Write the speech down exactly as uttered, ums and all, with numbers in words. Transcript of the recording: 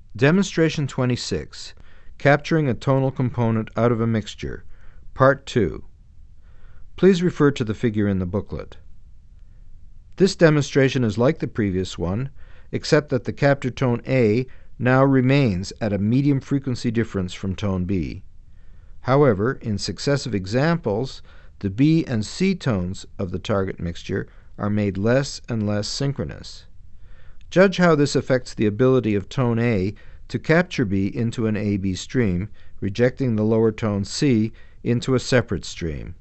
Demonstration twenty-six, Capturing a Tonal Component Out of a Mixture, Part two. Please refer to the figure in the booklet. This demonstration is like the previous one, except that the captured tone A now remains at a medium frequency difference from tone B. However, in successive examples, the B and C tones of the target mixture are made less and less synchronous. Judge how this affects the ability of tone A to capture B into an A B stream, rejecting the lower tone C into a separate stream.